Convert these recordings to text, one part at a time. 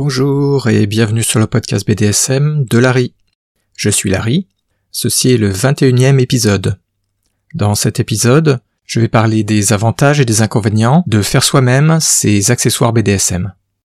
Bonjour et bienvenue sur le podcast BDSM de Larry. Je suis Larry, ceci est le 21e épisode. Dans cet épisode, je vais parler des avantages et des inconvénients de faire soi-même ses accessoires BDSM.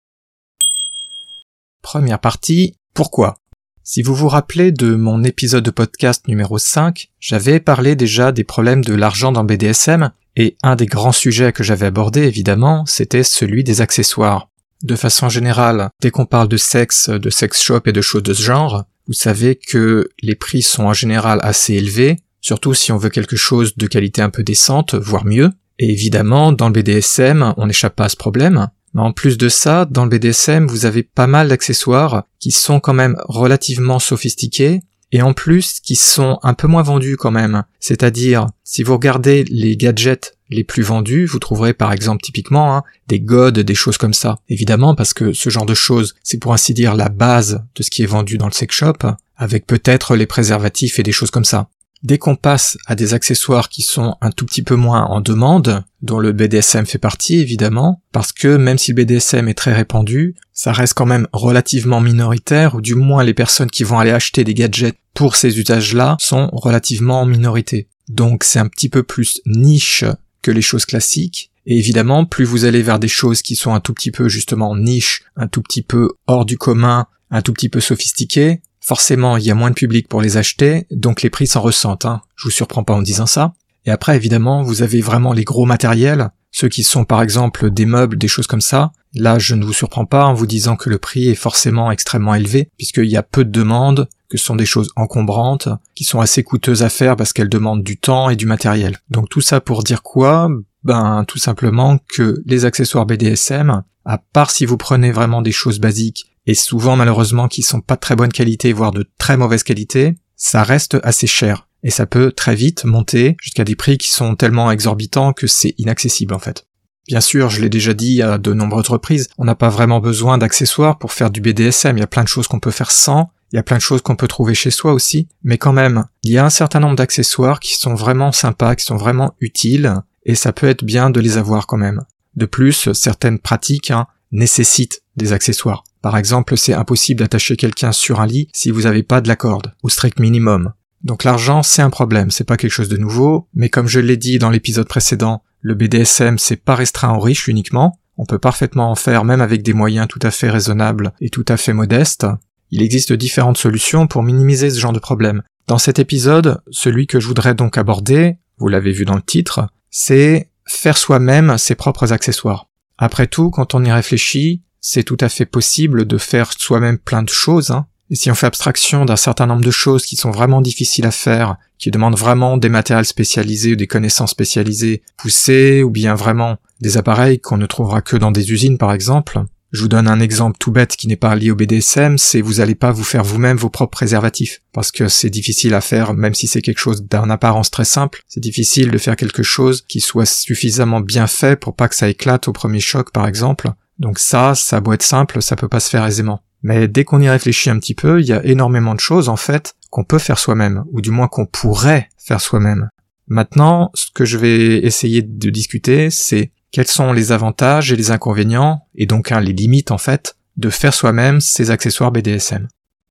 Première partie, pourquoi ? Si vous vous rappelez de mon épisode de podcast numéro 5, j'avais parlé déjà des problèmes de l'argent dans le BDSM, et un des grands sujets que j'avais abordé évidemment, c'était celui des accessoires. De façon générale, dès qu'on parle de sexe shop et de choses de ce genre, vous savez que les prix sont en général assez élevés, surtout si on veut quelque chose de qualité un peu décente, voire mieux. Et évidemment, dans le BDSM, on n'échappe pas à ce problème. Mais en plus de ça, dans le BDSM, vous avez pas mal d'accessoires qui sont quand même relativement sophistiqués, et en plus qui sont un peu moins vendus quand même. C'est-à-dire, si vous regardez les gadgets les plus vendus, vous trouverez par exemple typiquement des gods, des choses comme ça. Évidemment, parce que ce genre de choses, c'est pour ainsi dire la base de ce qui est vendu dans le sex shop, avec peut-être les préservatifs et des choses comme ça. Dès qu'on passe à des accessoires qui sont un tout petit peu moins en demande, dont le BDSM fait partie évidemment, parce que même si le BDSM est très répandu, ça reste quand même relativement minoritaire, ou du moins les personnes qui vont aller acheter des gadgets pour ces usages-là sont relativement en minorité. Donc c'est un petit peu plus niche que les choses classiques, et évidemment plus vous allez vers des choses qui sont un tout petit peu justement niche, un tout petit peu hors du commun, un tout petit peu sophistiquées, forcément, il y a moins de public pour les acheter, donc les prix s'en ressentent, Je vous surprends pas en disant ça. Et après, évidemment, vous avez vraiment les gros matériels, ceux qui sont par exemple des meubles, des choses comme ça. Là, je ne vous surprends pas en vous disant que le prix est forcément extrêmement élevé, puisqu'il y a peu de demandes, que ce sont des choses encombrantes, qui sont assez coûteuses à faire parce qu'elles demandent du temps et du matériel. Donc tout ça pour dire quoi ? Tout simplement que les accessoires BDSM, à part si vous prenez vraiment des choses basiques, et souvent malheureusement qui sont pas de très bonne qualité, voire de très mauvaise qualité, ça reste assez cher. Et ça peut très vite monter jusqu'à des prix qui sont tellement exorbitants que c'est inaccessible en fait. Bien sûr, je l'ai déjà dit à de nombreuses reprises, on n'a pas vraiment besoin d'accessoires pour faire du BDSM, il y a plein de choses qu'on peut faire sans, il y a plein de choses qu'on peut trouver chez soi aussi, mais quand même, il y a un certain nombre d'accessoires qui sont vraiment sympas, qui sont vraiment utiles, et ça peut être bien de les avoir quand même. De plus, certaines pratiques nécessitent des accessoires. Par exemple, c'est impossible d'attacher quelqu'un sur un lit si vous n'avez pas de la corde, au strict minimum. Donc l'argent, c'est un problème, c'est pas quelque chose de nouveau, mais comme je l'ai dit dans l'épisode précédent, le BDSM, c'est pas restreint aux riches uniquement, on peut parfaitement en faire même avec des moyens tout à fait raisonnables et tout à fait modestes. Il existe différentes solutions pour minimiser ce genre de problème. Dans cet épisode, celui que je voudrais donc aborder, vous l'avez vu dans le titre, c'est faire soi-même ses propres accessoires. Après tout, quand on y réfléchit, c'est tout à fait possible de faire soi-même plein de choses, Et si on fait abstraction d'un certain nombre de choses qui sont vraiment difficiles à faire, qui demandent vraiment des matériels spécialisés ou des connaissances spécialisées poussées, ou bien vraiment des appareils qu'on ne trouvera que dans des usines par exemple. Je vous donne un exemple tout bête qui n'est pas lié au BDSM, c'est vous allez pas vous faire vous-même vos propres préservatifs, parce que c'est difficile à faire, même si c'est quelque chose d'un apparence très simple, c'est difficile de faire quelque chose qui soit suffisamment bien fait pour pas que ça éclate au premier choc par exemple. Donc ça a beau être simple, ça peut pas se faire aisément. Mais dès qu'on y réfléchit un petit peu, il y a énormément de choses en fait qu'on peut faire soi-même, ou du moins qu'on pourrait faire soi-même. Maintenant, ce que je vais essayer de discuter, c'est quels sont les avantages et les inconvénients, et donc les limites en fait, de faire soi-même ces accessoires BDSM.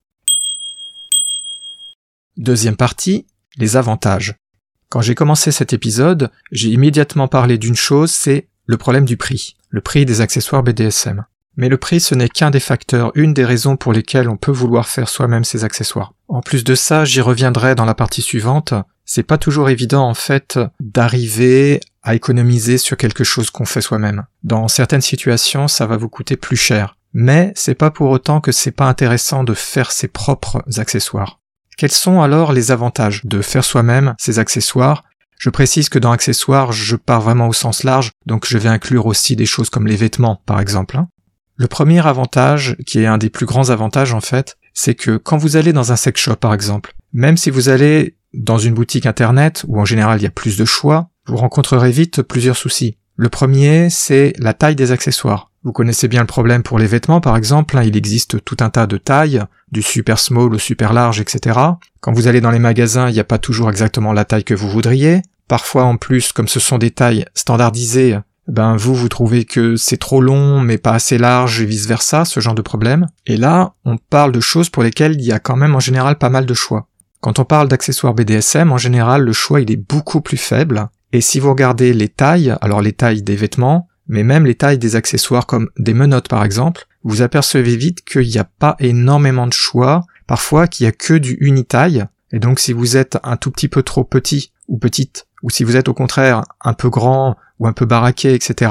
Deuxième partie, les avantages. Quand j'ai commencé cet épisode, j'ai immédiatement parlé d'une chose, c'est le problème du prix, le prix des accessoires BDSM. Mais le prix, ce n'est qu'un des facteurs, une des raisons pour lesquelles on peut vouloir faire soi-même ces accessoires. En plus de ça, j'y reviendrai dans la partie suivante, c'est pas toujours évident en fait d'arriver à économiser sur quelque chose qu'on fait soi-même. Dans certaines situations, ça va vous coûter plus cher. Mais c'est pas pour autant que c'est pas intéressant de faire ses propres accessoires. Quels sont alors les avantages de faire soi-même ces accessoires ? Je précise que dans accessoires, je pars vraiment au sens large, donc je vais inclure aussi des choses comme les vêtements, par exemple. Le premier avantage, qui est un des plus grands avantages en fait, c'est que quand vous allez dans un sex shop par exemple, même si vous allez dans une boutique internet, où en général il y a plus de choix, vous rencontrerez vite plusieurs soucis. Le premier, c'est la taille des accessoires. Vous connaissez bien le problème pour les vêtements par exemple, il existe tout un tas de tailles, du super small au super large, etc. Quand vous allez dans les magasins, il n'y a pas toujours exactement la taille que vous voudriez. Parfois en plus, comme ce sont des tailles standardisées, vous trouvez que c'est trop long mais pas assez large et vice versa, ce genre de problème. Et là, on parle de choses pour lesquelles il y a quand même en général pas mal de choix. Quand on parle d'accessoires BDSM, en général, le choix il est beaucoup plus faible. Et si vous regardez les tailles, alors les tailles des vêtements, mais même les tailles des accessoires comme des menottes par exemple, vous apercevez vite qu'il n'y a pas énormément de choix, parfois qu'il n'y a que du unitaille. Et donc si vous êtes un tout petit peu trop petit ou petite, ou si vous êtes au contraire un peu grand ou un peu baraqué, etc.,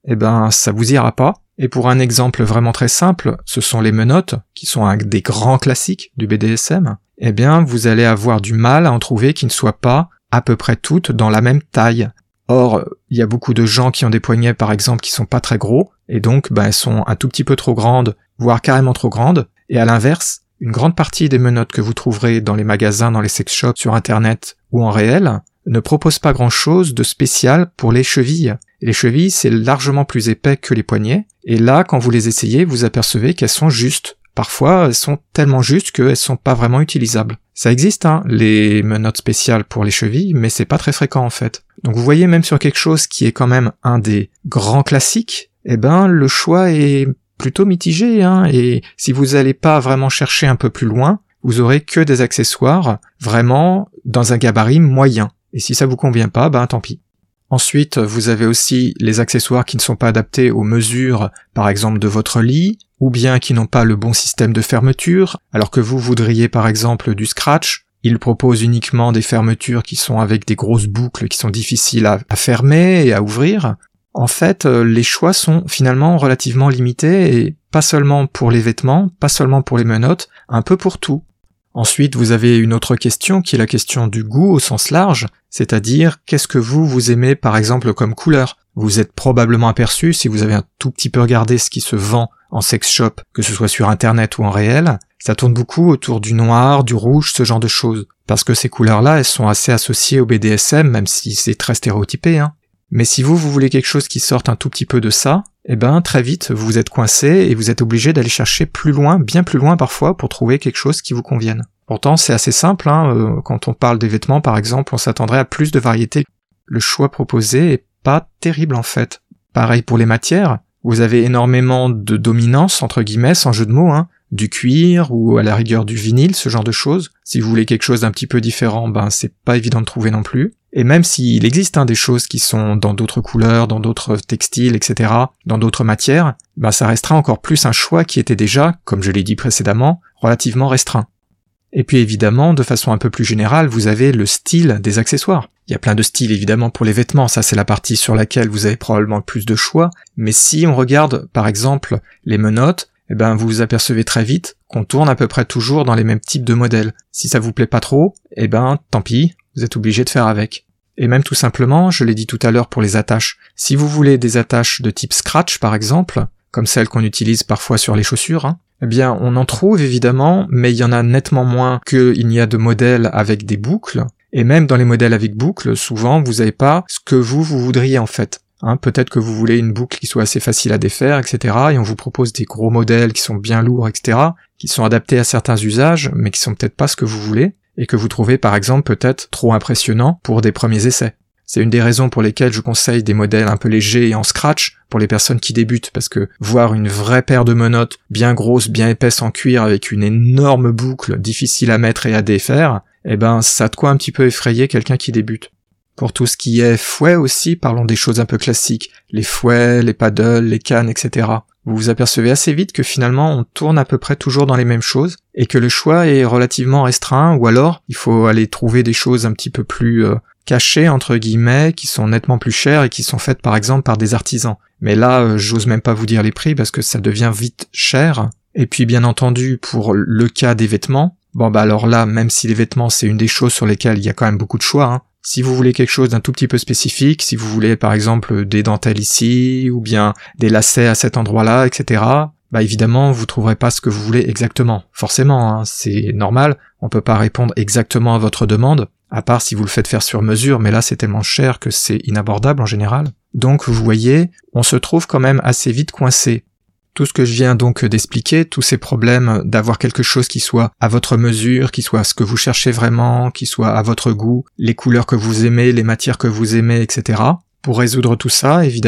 ça vous ira pas. Et pour un exemple vraiment très simple, ce sont les menottes, qui sont un des grands classiques du BDSM. Vous allez avoir du mal à en trouver qui ne soient pas à peu près toutes dans la même taille. Or, il y a beaucoup de gens qui ont des poignets par exemple qui sont pas très gros, et donc elles sont un tout petit peu trop grandes, voire carrément trop grandes, et à l'inverse, une grande partie des menottes que vous trouverez dans les magasins, dans les sex shops, sur internet ou en réel, ne proposent pas grand chose de spécial pour les chevilles. Et les chevilles, c'est largement plus épais que les poignets, et là, quand vous les essayez, vous apercevez qu'elles sont justes. Parfois, elles sont tellement justes qu'elles sont pas vraiment utilisables. Ça existe, les menottes spéciales pour les chevilles, mais c'est pas très fréquent en fait. Donc vous voyez, même sur quelque chose qui est quand même un des grands classiques, le choix est plutôt mitigé, et si vous allez pas vraiment chercher un peu plus loin, vous aurez que des accessoires vraiment dans un gabarit moyen. Et si ça vous convient pas, tant pis. Ensuite, vous avez aussi les accessoires qui ne sont pas adaptés aux mesures, par exemple de votre lit, ou bien qui n'ont pas le bon système de fermeture, alors que vous voudriez par exemple du scratch. Il propose uniquement des fermetures qui sont avec des grosses boucles qui sont difficiles à fermer et à ouvrir. En fait, les choix sont finalement relativement limités, et pas seulement pour les vêtements, pas seulement pour les menottes, un peu pour tout. Ensuite, vous avez une autre question qui est la question du goût au sens large, c'est-à-dire qu'est-ce que vous aimez par exemple comme couleur. Vous êtes probablement aperçu, si vous avez un tout petit peu regardé ce qui se vend en sex shop, que ce soit sur internet ou en réel, ça tourne beaucoup autour du noir, du rouge, ce genre de choses. Parce que ces couleurs-là, elles sont assez associées au BDSM, même si c'est très stéréotypé, Mais si vous voulez quelque chose qui sorte un tout petit peu de ça, très vite, vous êtes coincé et vous êtes obligé d'aller chercher plus loin, bien plus loin parfois, pour trouver quelque chose qui vous convienne. Pourtant, c'est assez simple, quand on parle des vêtements par exemple, on s'attendrait à plus de variété. Le choix proposé est pas terrible en fait. Pareil pour les matières, vous avez énormément de dominance, entre guillemets, sans jeu de mots, du cuir ou à la rigueur du vinyle, ce genre de choses. Si vous voulez quelque chose d'un petit peu différent, c'est pas évident de trouver non plus. Et même s'il existe des choses qui sont dans d'autres couleurs, dans d'autres textiles, etc., dans d'autres matières, ça restera encore plus un choix qui était déjà, comme je l'ai dit précédemment, relativement restreint. Et puis évidemment, de façon un peu plus générale, vous avez le style des accessoires. Il y a plein de styles évidemment pour les vêtements, ça c'est la partie sur laquelle vous avez probablement le plus de choix, mais si on regarde par exemple les menottes, vous vous apercevez très vite qu'on tourne à peu près toujours dans les mêmes types de modèles. Si ça vous plaît pas trop, tant pis, vous êtes obligé de faire avec. Et même tout simplement, je l'ai dit tout à l'heure pour les attaches, si vous voulez des attaches de type scratch par exemple, comme celles qu'on utilise parfois sur les chaussures, on en trouve évidemment, mais il y en a nettement moins qu'il n'y a de modèles avec des boucles, et même dans les modèles avec boucles, souvent vous n'avez pas ce que vous voudriez en fait. Peut-être que vous voulez une boucle qui soit assez facile à défaire, etc., et on vous propose des gros modèles qui sont bien lourds, etc., qui sont adaptés à certains usages, mais qui sont peut-être pas ce que vous voulez, et que vous trouvez par exemple peut-être trop impressionnant pour des premiers essais. C'est une des raisons pour lesquelles je conseille des modèles un peu légers et en scratch pour les personnes qui débutent, parce que voir une vraie paire de menottes bien grosse, bien épaisse en cuir avec une énorme boucle difficile à mettre et à défaire, ça a de quoi un petit peu effrayer quelqu'un qui débute. Pour tout ce qui est fouet aussi, parlons des choses un peu classiques, les fouets, les paddles, les cannes, etc. Vous vous apercevez assez vite que finalement on tourne à peu près toujours dans les mêmes choses, et que le choix est relativement restreint, ou alors il faut aller trouver des choses un petit peu plus cachées, entre guillemets, qui sont nettement plus chères et qui sont faites par exemple par des artisans. Mais là, j'ose même pas vous dire les prix parce que ça devient vite cher. Et puis bien entendu, pour le cas des vêtements, alors là, même si les vêtements c'est une des choses sur lesquelles il y a quand même beaucoup de choix, si vous voulez quelque chose d'un tout petit peu spécifique, si vous voulez par exemple des dentelles ici, ou bien des lacets à cet endroit-là, etc., évidemment vous trouverez pas ce que vous voulez exactement. Forcément, c'est normal, on peut pas répondre exactement à votre demande, à part si vous le faites faire sur mesure, mais là c'est tellement cher que c'est inabordable en général. Donc vous voyez, on se trouve quand même assez vite coincé. Tout ce que je viens donc d'expliquer, tous ces problèmes d'avoir quelque chose qui soit à votre mesure, qui soit ce que vous cherchez vraiment, qui soit à votre goût, les couleurs que vous aimez, les matières que vous aimez, etc. Pour résoudre tout ça, évidemment,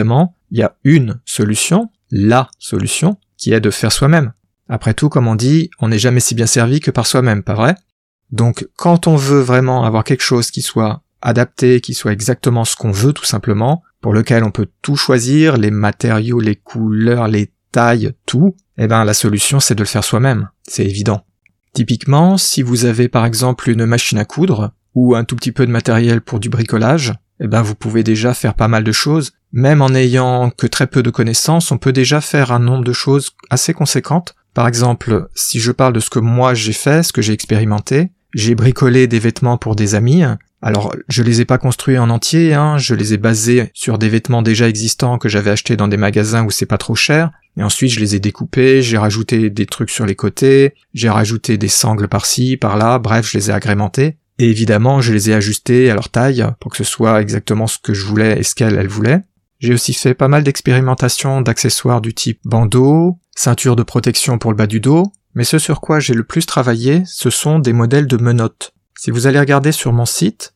il y a une solution, la solution, qui est de faire soi-même. Après tout, comme on dit, on n'est jamais si bien servi que par soi-même, pas vrai? Donc, quand on veut vraiment avoir quelque chose qui soit adapté, qui soit exactement ce qu'on veut tout simplement, pour lequel on peut tout choisir, les matériaux, les couleurs, les tailles, tout, la solution c'est de le faire soi-même, c'est évident. Typiquement, si vous avez par exemple une machine à coudre, ou un tout petit peu de matériel pour du bricolage, vous pouvez déjà faire pas mal de choses. Même en n'ayant que très peu de connaissances, on peut déjà faire un nombre de choses assez conséquentes. Par exemple, si je parle de ce que moi j'ai fait, ce que j'ai expérimenté, j'ai bricolé des vêtements pour des amis. Alors, je les ai pas construits en entier, je les ai basés sur des vêtements déjà existants que j'avais achetés dans des magasins où c'est pas trop cher. Et ensuite, je les ai découpés, j'ai rajouté des trucs sur les côtés, j'ai rajouté des sangles par-ci, par-là, bref, je les ai agrémentés. Et évidemment, je les ai ajustés à leur taille pour que ce soit exactement ce que je voulais et ce qu'elle voulait. J'ai aussi fait pas mal d'expérimentations d'accessoires du type bandeau, ceinture de protection pour le bas du dos, mais ce sur quoi j'ai le plus travaillé, ce sont des modèles de menottes. Si vous allez regarder sur mon site,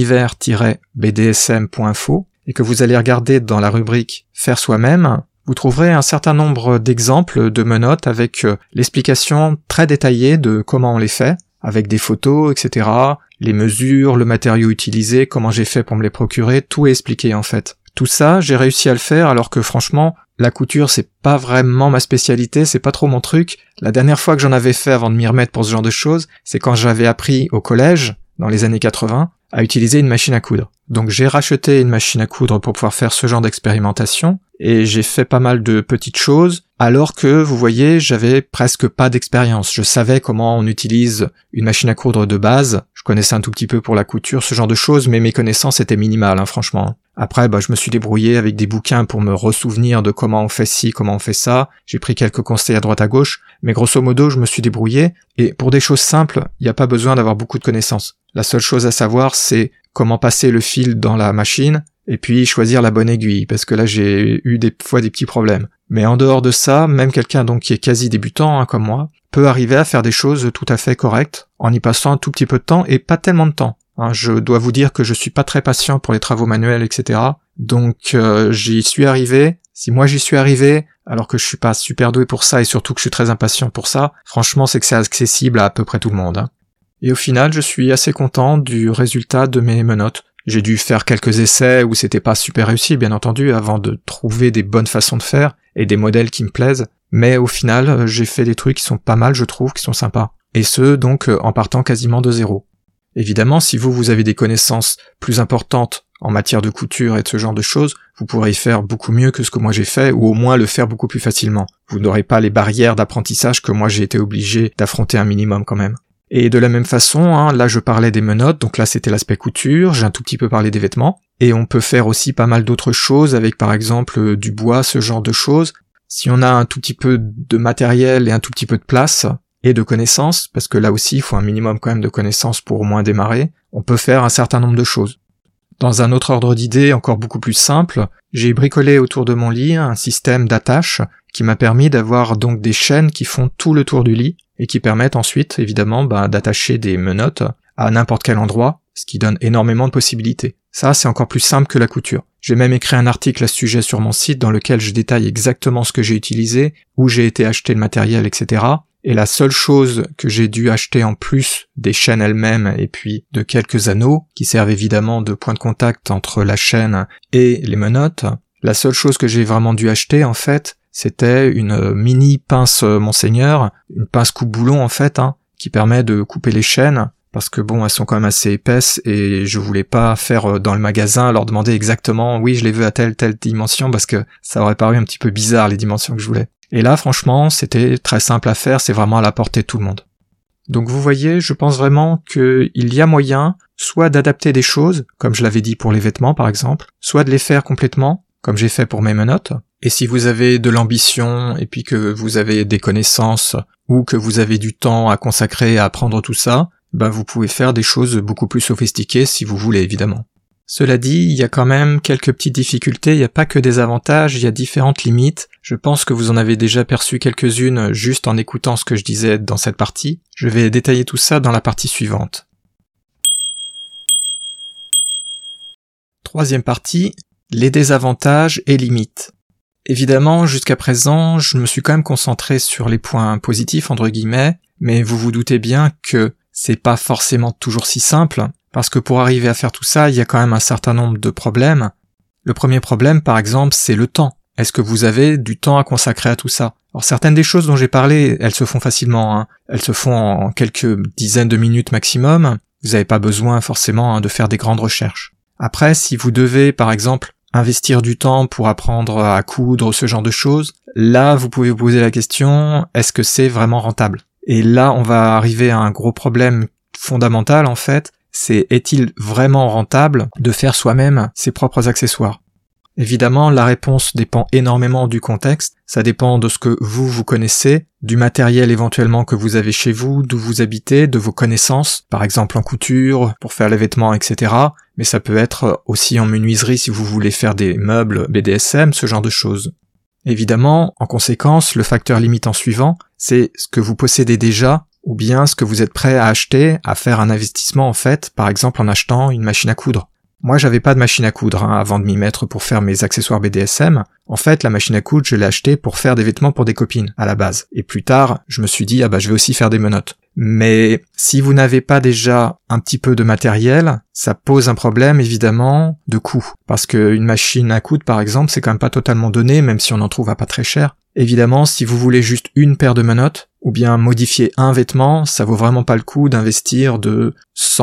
univers-bdsm.info, et que vous allez regarder dans la rubrique « Faire soi-même », vous trouverez un certain nombre d'exemples de menottes avec l'explication très détaillée de comment on les fait, avec des photos, etc., les mesures, le matériau utilisé, comment j'ai fait pour me les procurer, tout est expliqué en fait. Tout ça, j'ai réussi à le faire alors que franchement, la couture c'est pas vraiment ma spécialité, c'est pas trop mon truc. La dernière fois que j'en avais fait avant de m'y remettre pour ce genre de choses, c'est quand j'avais appris au collège, dans les années 80, à utiliser une machine à coudre. Donc j'ai racheté une machine à coudre pour pouvoir faire ce genre d'expérimentation, et j'ai fait pas mal de petites choses, alors que, vous voyez, j'avais presque pas d'expérience. Je savais comment on utilise une machine à coudre de base, je connaissais un tout petit peu pour la couture, ce genre de choses, mais mes connaissances étaient minimales, franchement. Après, je me suis débrouillé avec des bouquins pour me ressouvenir de comment on fait ci, comment on fait ça, j'ai pris quelques conseils à droite à gauche, mais grosso modo, je me suis débrouillé, et pour des choses simples, il n'y a pas besoin d'avoir beaucoup de connaissances. La seule chose à savoir, c'est comment passer le fil dans la machine, et puis choisir la bonne aiguille, parce que là j'ai eu des fois des petits problèmes. Mais en dehors de ça, même quelqu'un donc qui est quasi débutant, comme moi, peut arriver à faire des choses tout à fait correctes, en y passant un tout petit peu de temps, et pas tellement de temps. Je dois vous dire que je suis pas très patient pour les travaux manuels, etc. Donc j'y suis arrivé. Si moi j'y suis arrivé, alors que je suis pas super doué pour ça, et surtout que je suis très impatient pour ça, franchement c'est que c'est accessible à peu près tout le monde. Et au final, je suis assez content du résultat de mes menottes. J'ai dû faire quelques essais où c'était pas super réussi, bien entendu, avant de trouver des bonnes façons de faire et des modèles qui me plaisent. Mais au final, j'ai fait des trucs qui sont pas mal, je trouve, qui sont sympas. Et ce, donc, en partant quasiment de zéro. Évidemment, si vous avez des connaissances plus importantes en matière de couture et de ce genre de choses, vous pourrez y faire beaucoup mieux que ce que moi j'ai fait, ou au moins le faire beaucoup plus facilement. Vous n'aurez pas les barrières d'apprentissage que moi j'ai été obligé d'affronter un minimum quand même. Et de la même façon, là je parlais des menottes, donc là c'était l'aspect couture, j'ai un tout petit peu parlé des vêtements, et on peut faire aussi pas mal d'autres choses avec par exemple du bois, ce genre de choses. Si on a un tout petit peu de matériel et un tout petit peu de place, et de connaissances, parce que là aussi il faut un minimum quand même de connaissances pour au moins démarrer, on peut faire un certain nombre de choses. Dans un autre ordre d'idée encore beaucoup plus simple, j'ai bricolé autour de mon lit un système d'attache qui m'a permis d'avoir donc des chaînes qui font tout le tour du lit, et qui permettent ensuite, évidemment, d'attacher des menottes à n'importe quel endroit, ce qui donne énormément de possibilités. Ça, c'est encore plus simple que la couture. J'ai même écrit un article à ce sujet sur mon site dans lequel je détaille exactement ce que j'ai utilisé, où j'ai été acheter le matériel, etc. Et la seule chose que j'ai dû acheter en plus des chaînes elles-mêmes et puis de quelques anneaux, qui servent évidemment de point de contact entre la chaîne et les menottes, la seule chose que j'ai vraiment dû acheter, en fait, c'était une mini pince Monseigneur, une pince coupe-boulon en fait, qui permet de couper les chaînes, parce que elles sont quand même assez épaisses, et je voulais pas faire dans le magasin, leur demander exactement, oui je les veux à telle dimension, parce que ça aurait paru un petit peu bizarre les dimensions que je voulais. Et là franchement, c'était très simple à faire, c'est vraiment à la portée de tout le monde. Donc vous voyez, je pense vraiment qu'il y a moyen, soit d'adapter des choses, comme je l'avais dit pour les vêtements par exemple, soit de les faire complètement, comme j'ai fait pour mes menottes. Et si vous avez de l'ambition, et puis que vous avez des connaissances, ou que vous avez du temps à consacrer à apprendre tout ça, vous pouvez faire des choses beaucoup plus sophistiquées si vous voulez, évidemment. Cela dit, il y a quand même quelques petites difficultés, il n'y a pas que des avantages, il y a différentes limites. Je pense que vous en avez déjà perçu quelques-unes juste en écoutant ce que je disais dans cette partie. Je vais détailler tout ça dans la partie suivante. Troisième partie, les désavantages et limites. Évidemment, jusqu'à présent, je me suis quand même concentré sur les points positifs, entre guillemets, mais vous vous doutez bien que c'est pas forcément toujours si simple, parce que pour arriver à faire tout ça, il y a quand même un certain nombre de problèmes. Le premier problème, par exemple, c'est le temps. Est-ce que vous avez du temps à consacrer à tout ça? Alors certaines des choses dont j'ai parlé, elles se font facilement, hein. Elles se font en quelques dizaines de minutes maximum. Vous n'avez pas besoin forcément de faire des grandes recherches. Après, si vous devez, par exemple, investir du temps pour apprendre à coudre, ce genre de choses, là, vous pouvez vous poser la question, est-ce que c'est vraiment rentable? Et là, on va arriver à un gros problème fondamental, en fait, c'est est-il vraiment rentable de faire soi-même ses propres accessoires? Évidemment, la réponse dépend énormément du contexte, ça dépend de ce que vous connaissez, du matériel éventuellement que vous avez chez vous, d'où vous habitez, de vos connaissances, par exemple en couture, pour faire les vêtements, etc. Mais ça peut être aussi en menuiserie si vous voulez faire des meubles BDSM, ce genre de choses. Évidemment, en conséquence, le facteur limitant suivant, c'est ce que vous possédez déjà, ou bien ce que vous êtes prêt à acheter, à faire un investissement en fait, par exemple en achetant une machine à coudre. Moi, j'avais pas de machine à coudre avant de m'y mettre pour faire mes accessoires BDSM. En fait, la machine à coudre, je l'ai achetée pour faire des vêtements pour des copines, à la base. Et plus tard, je me suis dit, je vais aussi faire des menottes. Mais si vous n'avez pas déjà un petit peu de matériel, ça pose un problème, évidemment, de coût. Parce qu'une machine à coudre, par exemple, c'est quand même pas totalement donné, même si on en trouve à pas très cher. Évidemment, si vous voulez juste une paire de menottes, ou bien modifier un vêtement, ça vaut vraiment pas le coup d'investir de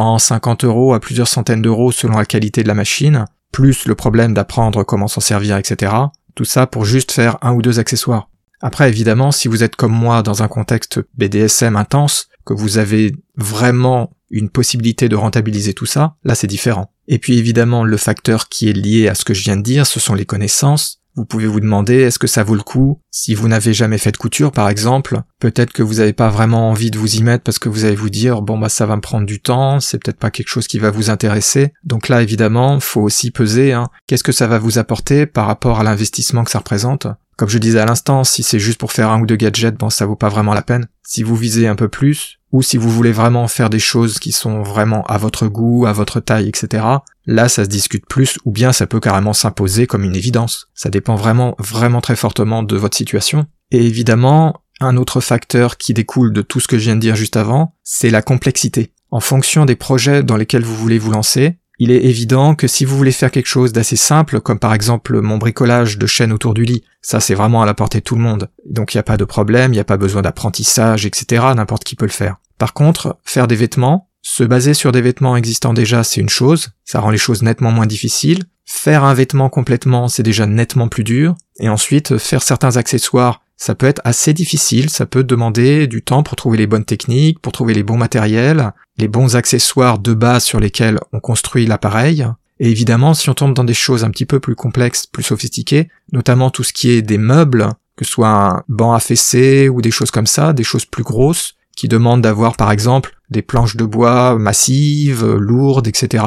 150 € à plusieurs centaines d'euros selon la qualité de la machine, plus le problème d'apprendre comment s'en servir, etc. Tout ça pour juste faire un ou deux accessoires. Après, évidemment, si vous êtes comme moi dans un contexte BDSM intense, que vous avez vraiment une possibilité de rentabiliser tout ça, là c'est différent. Et puis évidemment, le facteur qui est lié à ce que je viens de dire, ce sont les connaissances. Vous pouvez vous demander, est-ce que ça vaut le coup? Si vous n'avez jamais fait de couture, par exemple, peut-être que vous n'avez pas vraiment envie de vous y mettre parce que vous allez vous dire, ça va me prendre du temps, c'est peut-être pas quelque chose qui va vous intéresser. Donc là, évidemment, faut aussi peser, qu'est-ce que ça va vous apporter par rapport à l'investissement que ça représente? Comme je disais à l'instant, si c'est juste pour faire un ou deux gadgets, ça vaut pas vraiment la peine. Si vous visez un peu plus, ou si vous voulez vraiment faire des choses qui sont vraiment à votre goût, à votre taille, etc., là ça se discute plus, ou bien ça peut carrément s'imposer comme une évidence. Ça dépend vraiment très fortement de votre situation. Et évidemment, un autre facteur qui découle de tout ce que je viens de dire juste avant, c'est la complexité. En fonction des projets dans lesquels vous voulez vous lancer, il est évident que si vous voulez faire quelque chose d'assez simple, comme par exemple mon bricolage de chaînes autour du lit, ça c'est vraiment à la portée de tout le monde. Donc il n'y a pas de problème, il n'y a pas besoin d'apprentissage, etc. N'importe qui peut le faire. Par contre, faire des vêtements, se baser sur des vêtements existants déjà, c'est une chose, ça rend les choses nettement moins difficiles. Faire un vêtement complètement, c'est déjà nettement plus dur. Et ensuite, faire certains accessoires, ça peut être assez difficile, ça peut demander du temps pour trouver les bonnes techniques, pour trouver les bons matériels, les bons accessoires de base sur lesquels on construit l'appareil. Et évidemment, si on tombe dans des choses un petit peu plus complexes, plus sophistiquées, notamment tout ce qui est des meubles, que ce soit un banc à fessées ou des choses comme ça, des choses plus grosses, qui demandent d'avoir par exemple des planches de bois massives, lourdes, etc.,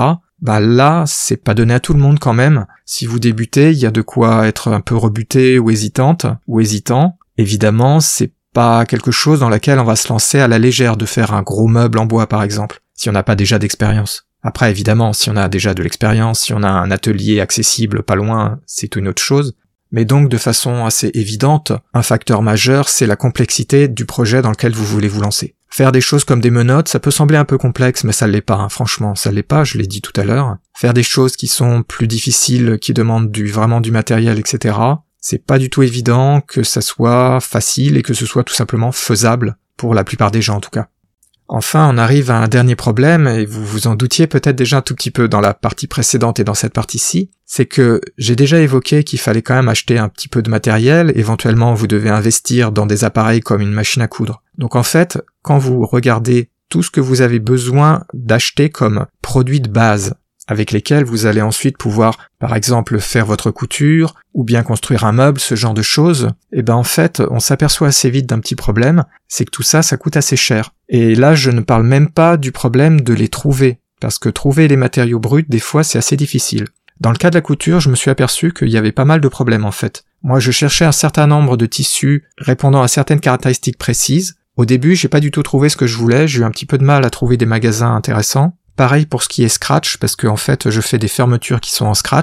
là, c'est pas donné à tout le monde quand même. Si vous débutez, il y a de quoi être un peu rebuté ou hésitante, ou hésitant. Évidemment, c'est pas quelque chose dans laquelle on va se lancer à la légère de faire un gros meuble en bois par exemple, si on n'a pas déjà d'expérience. Après évidemment, si on a déjà de l'expérience, si on a un atelier accessible pas loin, c'est une autre chose. Mais donc de façon assez évidente, un facteur majeur, c'est la complexité du projet dans lequel vous voulez vous lancer. Faire des choses comme des menottes, ça peut sembler un peu complexe, mais ça l'est pas, franchement, ça l'est pas, je l'ai dit tout à l'heure. Faire des choses qui sont plus difficiles, qui demandent vraiment du matériel, etc., c'est pas du tout évident que ça soit facile et que ce soit tout simplement faisable, pour la plupart des gens en tout cas. Enfin, on arrive à un dernier problème, et vous vous en doutiez peut-être déjà un tout petit peu dans la partie précédente et dans cette partie-ci, c'est que j'ai déjà évoqué qu'il fallait quand même acheter un petit peu de matériel, éventuellement vous devez investir dans des appareils comme une machine à coudre. Donc en fait, quand vous regardez tout ce que vous avez besoin d'acheter comme produits de base, avec lesquels vous allez ensuite pouvoir, par exemple, faire votre couture, ou bien construire un meuble, ce genre de choses, en fait, on s'aperçoit assez vite d'un petit problème, c'est que tout ça, ça coûte assez cher. Et là, je ne parle même pas du problème de les trouver, parce que trouver les matériaux bruts, des fois, c'est assez difficile. Dans le cas de la couture, je me suis aperçu qu'il y avait pas mal de problèmes, en fait. Moi, je cherchais un certain nombre de tissus répondant à certaines caractéristiques précises. Au début, j'ai pas du tout trouvé ce que je voulais, j'ai eu un petit peu de mal à trouver des magasins intéressants. Pareil pour ce qui est scratch, parce que en fait, je fais des fermetures qui sont en scratch.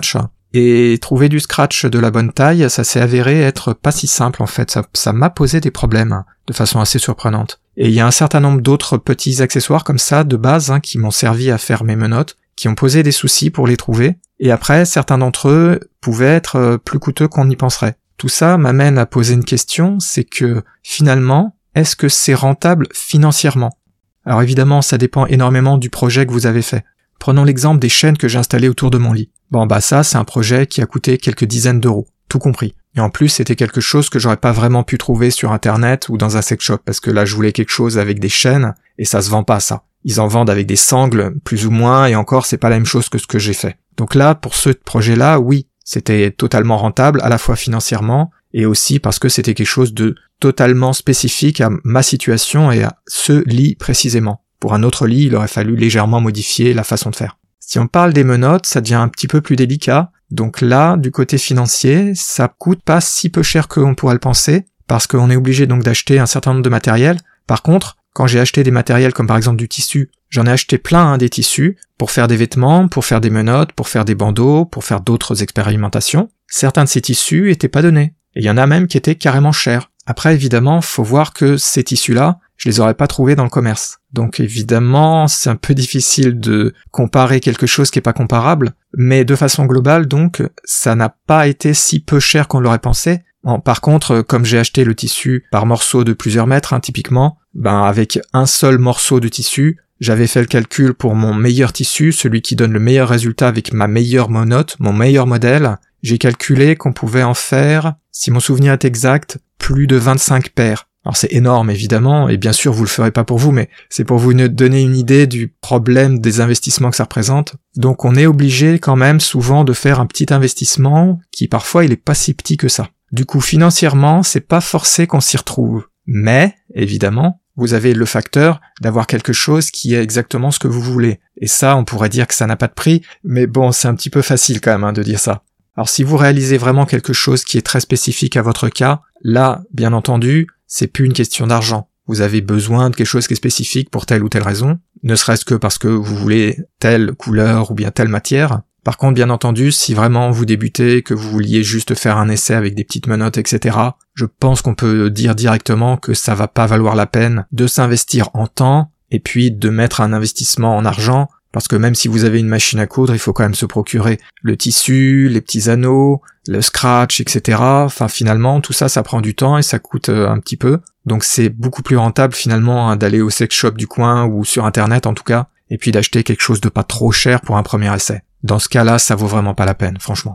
Et trouver du scratch de la bonne taille, ça s'est avéré être pas si simple en fait, ça m'a posé des problèmes, de façon assez surprenante. Et il y a un certain nombre d'autres petits accessoires comme ça, de base, qui m'ont servi à faire mes menottes, qui ont posé des soucis pour les trouver, et après, certains d'entre eux pouvaient être plus coûteux qu'on y penserait. Tout ça m'amène à poser une question, c'est que, finalement, est-ce que c'est rentable financièrement ? Alors évidemment, ça dépend énormément du projet que vous avez fait. Prenons l'exemple des chaînes que j'ai installées autour de mon lit. Bon ça, c'est un projet qui a coûté quelques dizaines d'euros, tout compris. Et en plus, c'était quelque chose que j'aurais pas vraiment pu trouver sur internet ou dans un sex shop, parce que là, je voulais quelque chose avec des chaînes, et ça se vend pas, ça. Ils en vendent avec des sangles, plus ou moins, et encore, c'est pas la même chose que ce que j'ai fait. Donc là, pour ce projet-là, oui, c'était totalement rentable, à la fois financièrement, et aussi parce que c'était quelque chose de totalement spécifique à ma situation et à ce lit précisément. Pour un autre lit, il aurait fallu légèrement modifier la façon de faire. Si on parle des menottes, ça devient un petit peu plus délicat. Donc là, du côté financier, ça coûte pas si peu cher qu'on pourrait le penser, parce qu'on est obligé donc d'acheter un certain nombre de matériel. Par contre, quand j'ai acheté des matériels comme par exemple du tissu, j'en ai acheté plein des tissus, pour faire des vêtements, pour faire des menottes, pour faire des bandeaux, pour faire d'autres expérimentations. Certains de ces tissus étaient pas donnés. Et il y en a même qui étaient carrément chers. Après, évidemment, faut voir que ces tissus-là, je les aurais pas trouvés dans le commerce. Donc évidemment, c'est un peu difficile de comparer quelque chose qui est pas comparable, mais de façon globale, donc, ça n'a pas été si peu cher qu'on l'aurait pensé. Bon, par contre, comme j'ai acheté le tissu par morceau de plusieurs mètres, typiquement, avec un seul morceau de tissu, j'avais fait le calcul pour mon meilleur tissu, celui qui donne le meilleur résultat avec ma meilleure menotte, mon meilleur modèle. J'ai calculé qu'on pouvait en faire, si mon souvenir est exact, plus de 25 paires. Alors c'est énorme évidemment, et bien sûr vous le ferez pas pour vous, mais c'est pour vous donner une idée du problème des investissements que ça représente. Donc on est obligé quand même souvent de faire un petit investissement qui parfois il est pas si petit que ça. Du coup financièrement c'est pas forcé qu'on s'y retrouve, mais évidemment vous avez le facteur d'avoir quelque chose qui est exactement ce que vous voulez. Et ça on pourrait dire que ça n'a pas de prix, mais bon c'est un petit peu facile quand même de dire ça. Alors si vous réalisez vraiment quelque chose qui est très spécifique à votre cas, là bien entendu c'est plus une question d'argent. Vous avez besoin de quelque chose qui est spécifique pour telle ou telle raison, ne serait-ce que parce que vous voulez telle couleur ou bien telle matière. Par contre, bien entendu, si vraiment vous débutez, que vous vouliez juste faire un essai avec des petites menottes, etc., je pense qu'on peut dire directement que ça va pas valoir la peine de s'investir en temps et puis de mettre un investissement en argent, parce que même si vous avez une machine à coudre, il faut quand même se procurer le tissu, les petits anneaux, le scratch, etc. Enfin, finalement, tout ça, ça prend du temps et ça coûte un petit peu. Donc c'est beaucoup plus rentable finalement d'aller au sex shop du coin ou sur internet en tout cas, et puis d'acheter quelque chose de pas trop cher pour un premier essai. Dans ce cas-là, ça vaut vraiment pas la peine, franchement.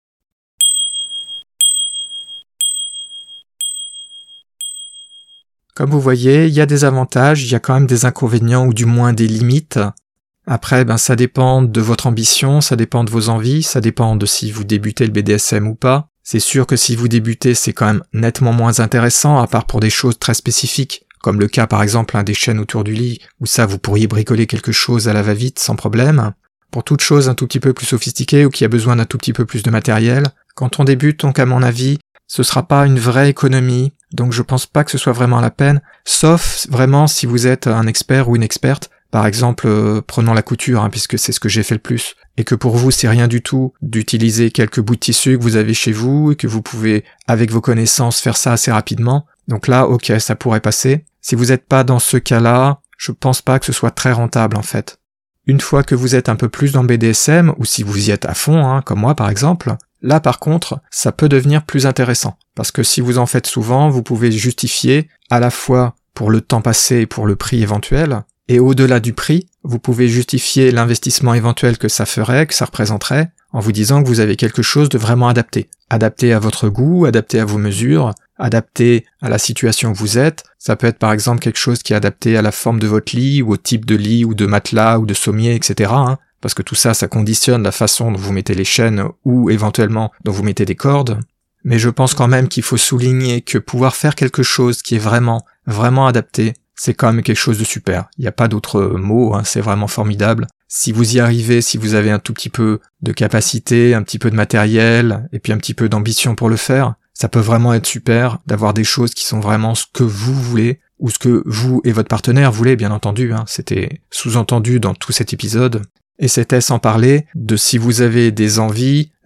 Comme vous voyez, il y a des avantages, il y a quand même des inconvénients ou du moins des limites. Après, ça dépend de votre ambition, ça dépend de vos envies, ça dépend de si vous débutez le BDSM ou pas. C'est sûr que si vous débutez, c'est quand même nettement moins intéressant, à part pour des choses très spécifiques, comme le cas par exemple des chaînes autour du lit, où ça vous pourriez bricoler quelque chose à la va-vite sans problème. Pour toute chose un tout petit peu plus sophistiquée ou qui a besoin d'un tout petit peu plus de matériel, quand on débute, donc à mon avis, ce sera pas une vraie économie, donc je pense pas que ce soit vraiment la peine, sauf vraiment si vous êtes un expert ou une experte. Par exemple, prenons la couture, puisque c'est ce que j'ai fait le plus, et que pour vous c'est rien du tout d'utiliser quelques bouts de tissu que vous avez chez vous, et que vous pouvez, avec vos connaissances, faire ça assez rapidement. Donc là, ok, ça pourrait passer. Si vous n'êtes pas dans ce cas-là, je pense pas que ce soit très rentable en fait. Une fois que vous êtes un peu plus dans le BDSM, ou si vous y êtes à fond, comme moi par exemple, là par contre, ça peut devenir plus intéressant. Parce que si vous en faites souvent, vous pouvez justifier à la fois pour le temps passé et pour le prix éventuel, et au-delà du prix, vous pouvez justifier l'investissement éventuel que ça ferait, que ça représenterait, en vous disant que vous avez quelque chose de vraiment adapté. Adapté à votre goût, adapté à vos mesures, adapté à la situation que vous êtes. Ça peut être par exemple quelque chose qui est adapté à la forme de votre lit, ou au type de lit, ou de matelas, ou de sommier, etc. Parce que tout ça, ça conditionne la façon dont vous mettez les chaînes, ou éventuellement dont vous mettez des cordes. Mais je pense quand même qu'il faut souligner que pouvoir faire quelque chose qui est vraiment, vraiment adapté, c'est quand même quelque chose de super. Il n'y a pas d'autre mot, c'est vraiment formidable. Si vous y arrivez, si vous avez un tout petit peu de capacité, un petit peu de matériel, et puis un petit peu d'ambition pour le faire, ça peut vraiment être super d'avoir des choses qui sont vraiment ce que vous voulez, ou ce que vous et votre partenaire voulez, bien entendu. C'était sous-entendu dans tout cet épisode. Et c'était sans parler de si vous avez des envies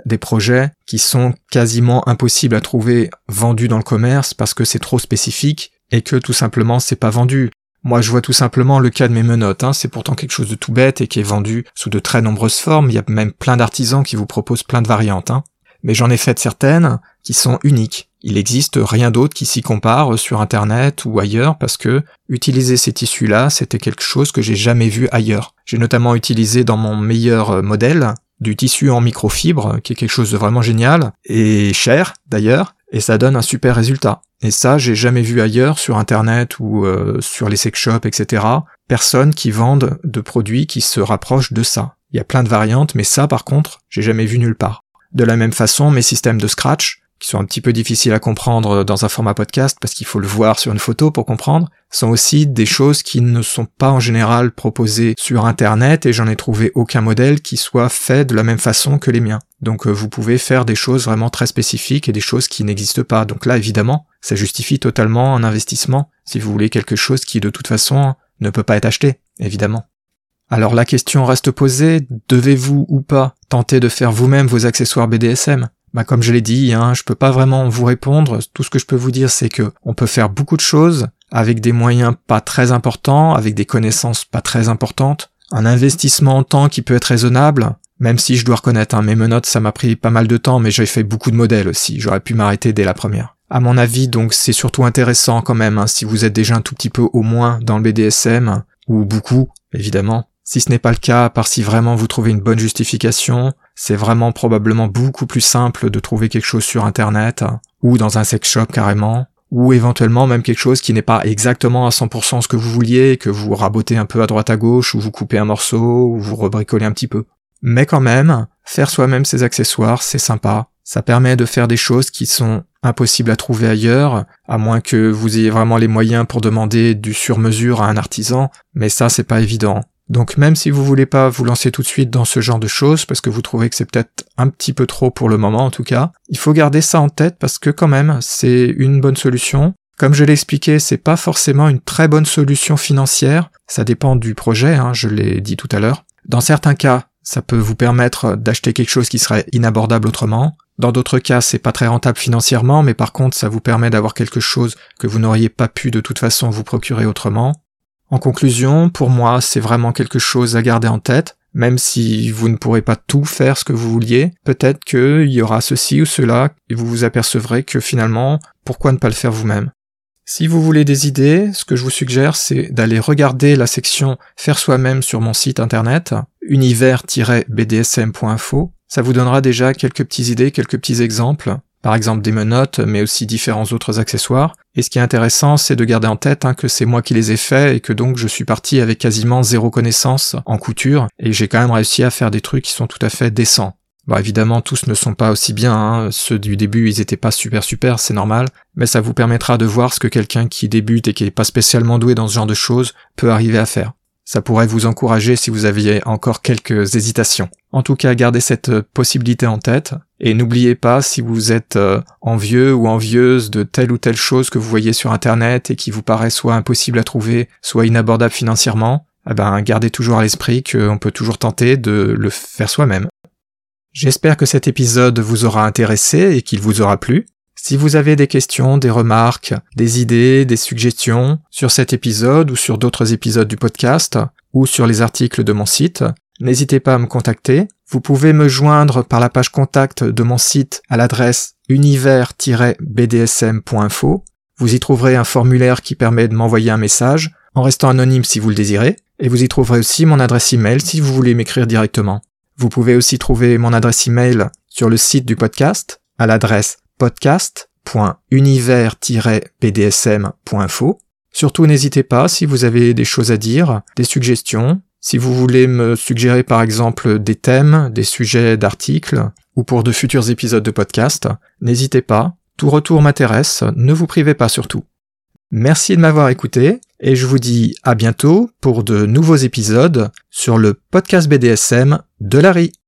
des projets qui sont quasiment impossibles à trouver vendus dans le commerce parce que c'est trop spécifique et que tout simplement c'est pas vendu. Moi je vois tout simplement le cas de mes menottes, c'est pourtant quelque chose de tout bête et qui est vendu sous de très nombreuses formes, il y a même plein d'artisans qui vous proposent plein de variantes. Mais j'en ai fait certaines qui sont uniques. Il n'existe rien d'autre qui s'y compare sur internet ou ailleurs parce que utiliser ces tissus-là, c'était quelque chose que j'ai jamais vu ailleurs. J'ai notamment utilisé dans mon meilleur modèle du tissu en microfibre, qui est quelque chose de vraiment génial, et cher d'ailleurs, et ça donne un super résultat. Et ça, j'ai jamais vu ailleurs sur internet ou sur les sex shops, etc. Personne qui vendent de produits qui se rapprochent de ça. Il y a plein de variantes, mais ça par contre, j'ai jamais vu nulle part. De la même façon, mes systèmes de scratch, qui sont un petit peu difficiles à comprendre dans un format podcast parce qu'il faut le voir sur une photo pour comprendre, sont aussi des choses qui ne sont pas en général proposées sur internet et j'en ai trouvé aucun modèle qui soit fait de la même façon que les miens. Donc vous pouvez faire des choses vraiment très spécifiques et des choses qui n'existent pas. Donc là évidemment, ça justifie totalement un investissement si vous voulez quelque chose qui de toute façon ne peut pas être acheté, évidemment. Alors la question reste posée, devez-vous ou pas tenter de faire vous-même vos accessoires BDSM ? Comme je l'ai dit, je peux pas vraiment vous répondre. Tout ce que je peux vous dire, c'est que on peut faire beaucoup de choses avec des moyens pas très importants, avec des connaissances pas très importantes, un investissement en temps qui peut être raisonnable, même si je dois reconnaître, mes menottes, ça m'a pris pas mal de temps, mais j'ai fait beaucoup de modèles aussi. J'aurais pu m'arrêter dès la première. À mon avis, donc, c'est surtout intéressant quand même, si vous êtes déjà un tout petit peu au moins dans le BDSM, ou beaucoup, évidemment. Si ce n'est pas le cas, à part si vraiment vous trouvez une bonne justification, c'est vraiment probablement beaucoup plus simple de trouver quelque chose sur internet, ou dans un sex shop carrément, ou éventuellement même quelque chose qui n'est pas exactement à 100% ce que vous vouliez, que vous rabotez un peu à droite à gauche, ou vous coupez un morceau, ou vous rebricolez un petit peu. Mais quand même, faire soi-même ses accessoires, c'est sympa. Ça permet de faire des choses qui sont impossibles à trouver ailleurs, à moins que vous ayez vraiment les moyens pour demander du sur-mesure à un artisan, mais ça c'est pas évident. Donc même si vous voulez pas vous lancer tout de suite dans ce genre de choses, parce que vous trouvez que c'est peut-être un petit peu trop pour le moment en tout cas, il faut garder ça en tête parce que quand même, c'est une bonne solution. Comme je l'ai expliqué, c'est pas forcément une très bonne solution financière, ça dépend du projet, je l'ai dit tout à l'heure. Dans certains cas, ça peut vous permettre d'acheter quelque chose qui serait inabordable autrement. Dans d'autres cas, c'est pas très rentable financièrement, mais par contre, ça vous permet d'avoir quelque chose que vous n'auriez pas pu de toute façon vous procurer autrement. En conclusion, pour moi, c'est vraiment quelque chose à garder en tête, même si vous ne pourrez pas tout faire ce que vous vouliez, peut-être qu'il y aura ceci ou cela, et vous vous apercevrez que finalement, pourquoi ne pas le faire vous-même ? Si vous voulez des idées, ce que je vous suggère, c'est d'aller regarder la section « Faire soi-même » sur mon site internet, univers-bdsm.info. Ça vous donnera déjà quelques petites idées, quelques petits exemples, par exemple des menottes, mais aussi différents autres accessoires. Et ce qui est intéressant, c'est de garder en tête que c'est moi qui les ai faits et que donc je suis parti avec quasiment zéro connaissance en couture et j'ai quand même réussi à faire des trucs qui sont tout à fait décents. Bon, évidemment, tous ne sont pas aussi bien, ceux du début, ils étaient pas super, c'est normal, mais ça vous permettra de voir ce que quelqu'un qui débute et qui est pas spécialement doué dans ce genre de choses peut arriver à faire. Ça pourrait vous encourager si vous aviez encore quelques hésitations. En tout cas, gardez cette possibilité en tête, et n'oubliez pas, si vous êtes envieux ou envieuse de telle ou telle chose que vous voyez sur internet et qui vous paraît soit impossible à trouver, soit inabordable financièrement, gardez toujours à l'esprit qu'on peut toujours tenter de le faire soi-même. J'espère que cet épisode vous aura intéressé et qu'il vous aura plu. Si vous avez des questions, des remarques, des idées, des suggestions sur cet épisode ou sur d'autres épisodes du podcast, ou sur les articles de mon site, n'hésitez pas à me contacter. Vous pouvez me joindre par la page contact de mon site à l'adresse univers-bdsm.info. Vous y trouverez un formulaire qui permet de m'envoyer un message, en restant anonyme si vous le désirez, et vous y trouverez aussi mon adresse email si vous voulez m'écrire directement. Vous pouvez aussi trouver mon adresse email sur le site du podcast, à l'adresse podcast.univers-bdsm.info. Surtout n'hésitez pas si vous avez des choses à dire, des suggestions, si vous voulez me suggérer par exemple des thèmes, des sujets d'articles, ou pour de futurs épisodes de podcast, n'hésitez pas, tout retour m'intéresse, ne vous privez pas surtout. Merci de m'avoir écouté, et je vous dis à bientôt pour de nouveaux épisodes sur le podcast BDSM de Larry.